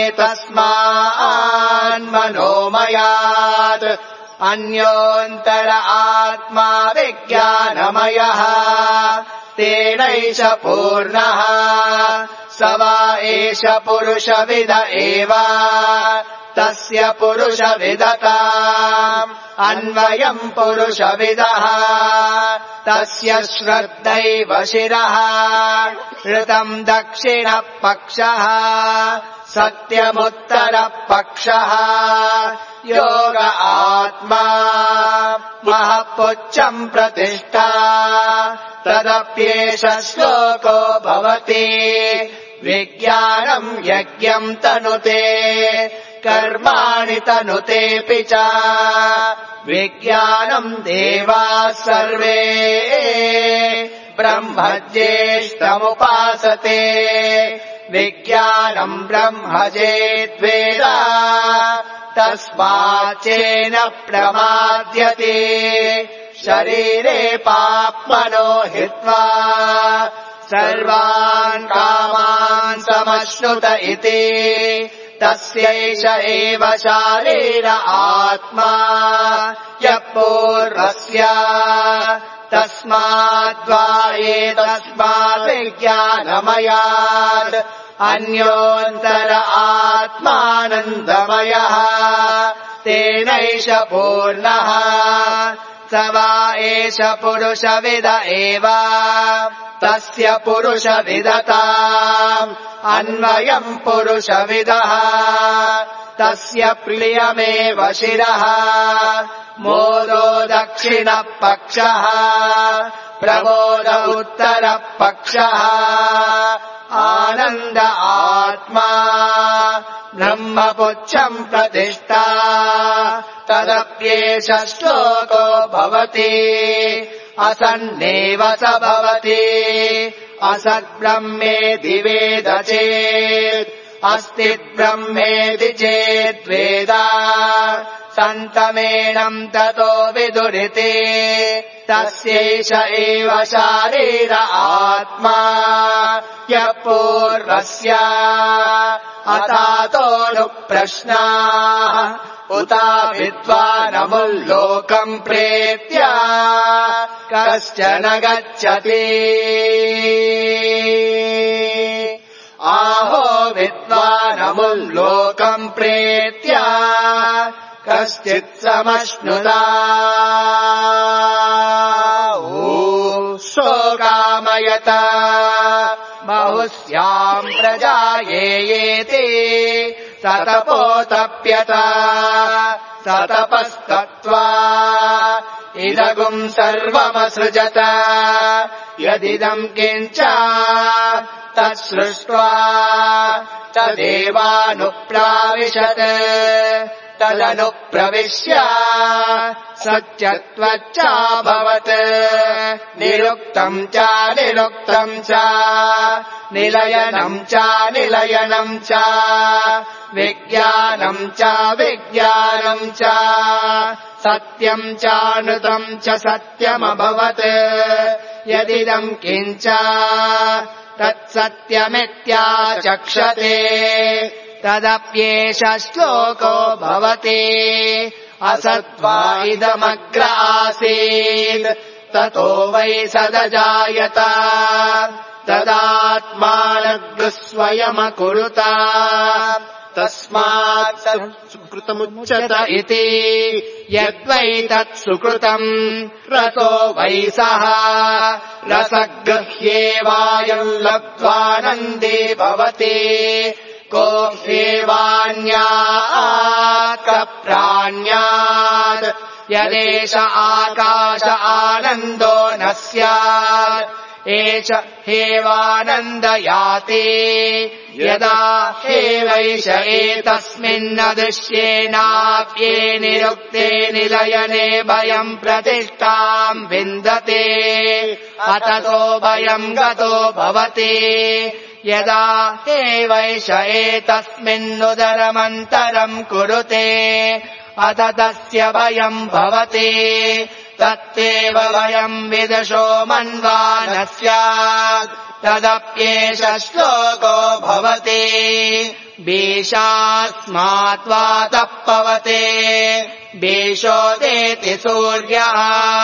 एतस्मान्मनोमयात् अन्योऽन्तर आत्मा विज्ञानमयः तेनैष पूर्णः स वा एष पुरुषविद एव तस्य पुरुषविदताम् अन्वयम् पुरुषविदः तस्य श्रद्धैव शिरः ऋतम् दक्षिणः पक्षः सत्यमुत्तरः पक्षः योग आत्मा महपुच्छम् प्रतिष्ठा तदप्येष श्लोको भवति विज्ञानम् यज्ञम् तनुते कर्माणि तनुतेऽपि च विज्ञानम् देवाः सर्वे ब्रह्मज्येष्ठमुपासते विज्ञानम् ब्रह्मजेद्वेद तस्माच्चेन प्रमाद्यते शरीरे पाप्मनो हित्वा सर्वान् कामान् समश्नुत इति तस्यैष एव शारीर आत्मा यः पूर्वस्य तस्माद्वा एतस्मात् विज्ञानमयात् अन्योऽन्तर आत्मानन्दमयः तेनैष पूर्णः स वा एष पुरुषविद एव तस्य पुरुषविदताम् अन्वयम् पुरुषविदः तस्य प्रियमेव शिरः मोदो दक्षिणः पक्षः प्रबोध उत्तरः पक्षः आनन्द आत्मा ब्रह्मपुच्छम् प्रतिष्ठा तदप्येष श्लोको भवति असन्नेव स भवति असद्ब्रह्मेति वेद चेत् अस्तिद्ब्रह्मेति चेद्वेद सन्तमेणम् ततो विदुरिति तस्यैष एव शारीर आत्मा यः पूर्वस्य अतातोऽनुप्रश्नाः उता विद्वानमुल्लोकम् प्रेत्य कश्चन गच्छति आहो विद्वानमुल्लोकम् प्रेत्य कश्चित् समश्नुता ॐ शोकामयत बहुस्याम् प्रजायेयेति सतपोतप्यत सतपस्तत्त्वा इदगुम् सर्वमसृजत यदिदम् किञ्च तत्सृष्ट्वा तदेवानुप्राविशत् तदनुप्रविश्य सत्यत्वच्चाभवत् निरुक्तम् च निरुक्तम् च निलयनम् च निलयनम् च विज्ञानम् च विज्ञानम् च सत्यम् चानृतम् च सत्यमभवत् यदिदम् किञ्च तत्सत्यमित्याचक्षते तदप्येष श्लोको भवति असत्त्वा इदमग्र आसीत् ततो वै सदजायत तदात्मानग् स्वयमकुरुत तस्मात् सुकृतमुच्यत इति यद्वै तत्सुकृतम् रसो वै सः रसगृह्येवायम् लब्ध्वानन्दे भवति को ह्येवान्यात् कप्राण्यात् यदेष आकाश आनन्दो न स्यात् एष ह्येवानन्दयाति यदा ह्येवैष एतस्मिन्न दृश्येनाप्ये निरुक्ते निलयने भयम् प्रतिष्ठाम् विन्दते अततो भयम् गतो भवति यदा ह्येवैष एतस्मिन्नुदरमन्तरम् कुरुते अत तस्य भयम् भवति तत्तेव वयम् विदुषो मन्वा न स्यात् तदप्येष श्लोको भवति बीशास्मात् वातः पवते बीशोदेति सूर्यः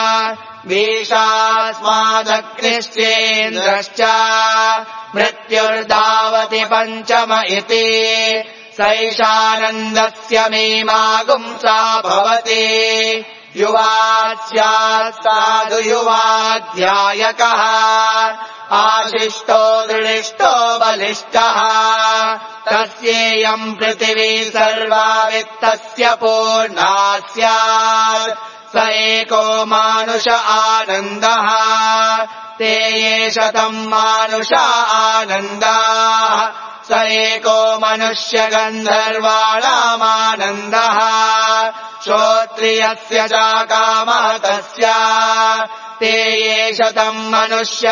बीशास्मादग्निश्चेन्द्रश्च मृत्युर्धावति पञ्चम इति सैषानन्दस्य मीमागुंसा भवति युवा स्यात् साधु युवाध्यायकः आशिष्टो दृढिष्टो बलिष्ठः तस्येयम् पृथिवी सर्वा वित्तस्य पूर्णा स्यात् स एको मानुष आनन्दः ते ये शतम् मानुष आनन्दाः स एको मनुष्य गन्धर्वाणामानन्दः श्रोत्रियस्य च कामः तस्य ते ये शतम् मनुष्य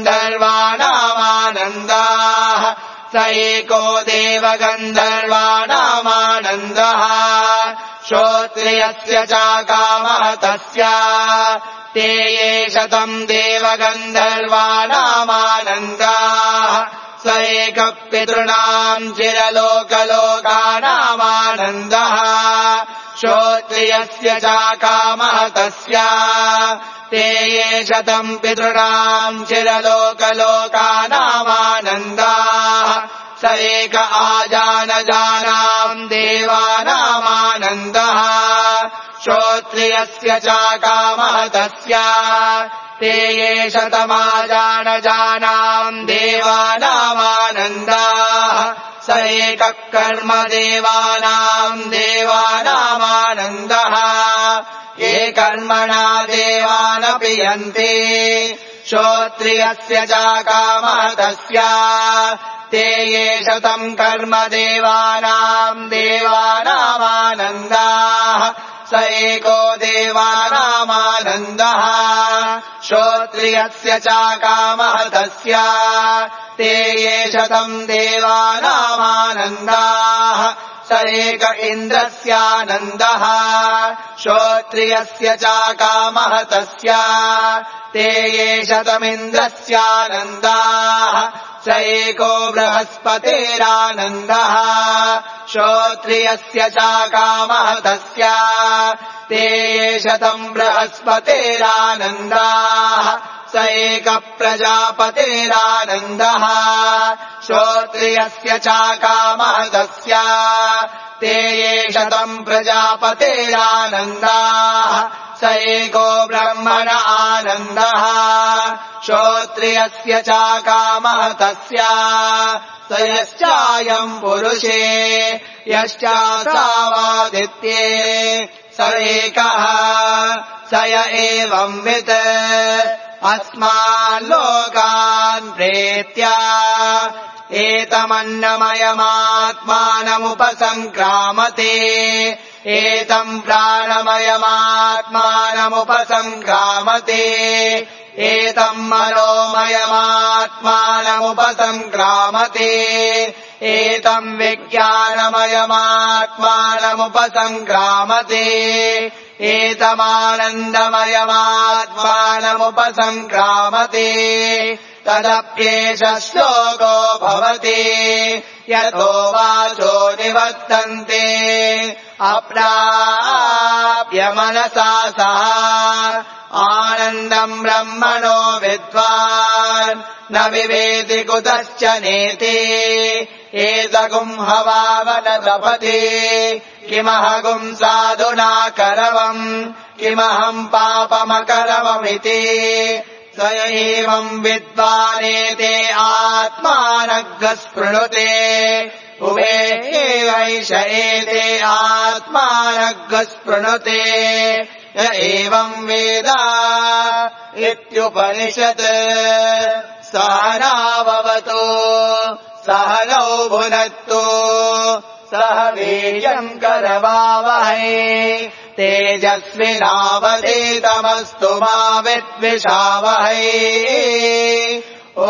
गन्धर्वाणामानन्दाः स एको देव गन्धर्वाणामानन्दः श्रोत्रियस्य च कामः तस्य ते ये शतम् देव गन्धर्वाणामानन्दाः स एकः पितॄणाम् चिरलोकलोकानामानन्दः श्रोत्रियस्य च कामः तस्य ते ये शतम् पितॄणाम् चिरलोकलोकानामानन्दाः स एक आजानजानाम् देवानामानन्दः श्रोत्रियस्य च कामः तस्य ते ये शतमाजानजानाम् देवानामानन्दाः स एकः कर्म देवानाम् देवानामानन्दः ये कर्मणा देवानपि यन्ति श्रोत्रियस्य च कामः तस्य ते ये शतम् कर्म देवानाम् देवानामानन्दाः स एको देवानामानन्दः श्रोत्रियस्य च कामः तस्य ते ये शतम् देवानामानन्दाः स एक इन्द्रस्यानन्दः श्रोत्रियस्य च कामः तस्य ते ये शतमिन्द्रस्यानन्दाः स एको बृहस्पतेरानन्दः श्रोत्रियस्य च कामः तस्य ते ये शतम् बृहस्पतेरानन्दाः स एकः प्रजापतेरानन्दः श्रोत्रियस्य च कामः तस्य ते ये शतम् प्रजापतेरानन्दाः स एको ब्रह्मण आनन्दः श्रोत्रियस्य च कामः तस्य स यश्चायम् पुरुषे यश्चासावादित्ये स एकः स य एवंवित् अस्मान् लोकान् प्रेत्य एतमन्नमयमात्मानमुपसङ्क्रामते एतम् प्राणमयमात्मानमुपसङ्क्रामते एतम् मनोमयमात्मानमुपसङ्क्रामते एतम् विज्ञानमयमात्मानमुपसङ्क्रामते एतमानन्दमयमात्मानमुपसङ्क्रामते तदप्येष श्लोको भवति यतो वाचो निवर्तन्ते अप्राप्य मनसा सह आनन्दम् ब्रह्मणो विद्वान् न विवेति कुतश्च नेति एतगुम् हवावनतपति किमहगुम् साधुना करवम् किमहम् पापमकरवमिति स एवम् विद्वानेते आत्मानघ्नः स्पृणुते उभे एवैष एते आत्मानघ्नः स्पृणुते य एवम् वेद इत्युपनिषत् सहनाववतु सहनौ भुनक्तु सह वीर्यम् करवावहै तेजस्विनावधीतमस्तु मा विद्विषावहै ॐ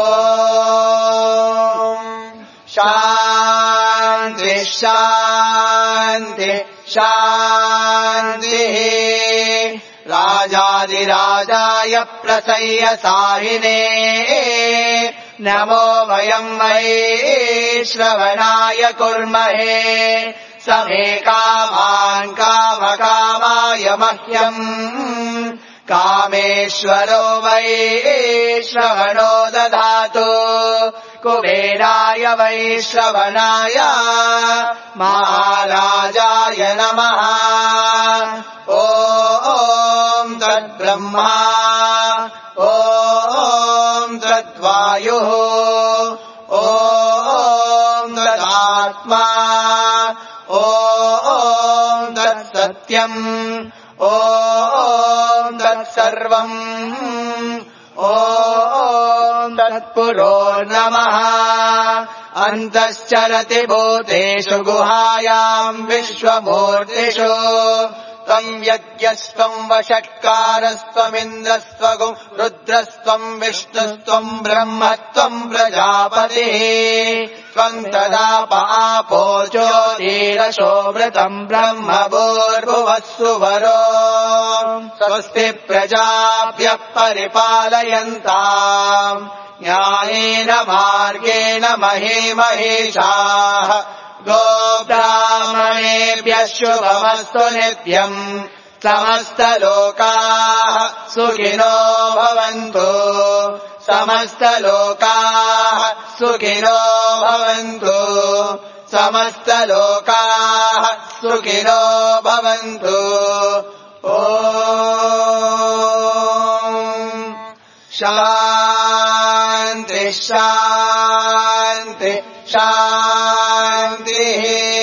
शान्ति शान्ति शान्तिः राजाधिराजाय प्रसह्य साहिने नमो वयम् वै श्रवणाय कुर्महे समे कामान् कामकामाय मह्यम् कामेश्वरो वै श्रवणो ददातु कुबेराय वै श्रवणाय महाराजाय नमः ॐ तद्ब्रह्मा ॐ तद्वायुः ॐ तदात्मा ॐ तत्सत्यम् ॐ तत्सर्वम् ॐ तत्पुरो नमः अन्तश्चरति भूतेषु गुहायाम् विश्वमूर्तिषु त्वम् यज्ञस्त्वम् वषट्कारस्त्वमिन्द्रस्त्वगुम् रुद्रस्त्वम् विष्णुस्त्वम् ब्रह्मत्वम् प्रजापतिः त्वम् तदाप आपो ज्योतिरसोऽमृतम् ब्रह्म भूर्भुवः सुवरो स्वस्ति प्रजाभ्यः परिपालयन्ताम् न्यायेन मार्गेण महे महेशाः गोब्राह्मणेभ्यः शुभमस्तु नित्यम् समस्तलोकाः सुखिनो भवन्तु समस्तलोकाः सुखिनो भवन्तु समस्तलोकाः सुखिनो भवन्तु ॐ शान्ति शान्ति शान्तिः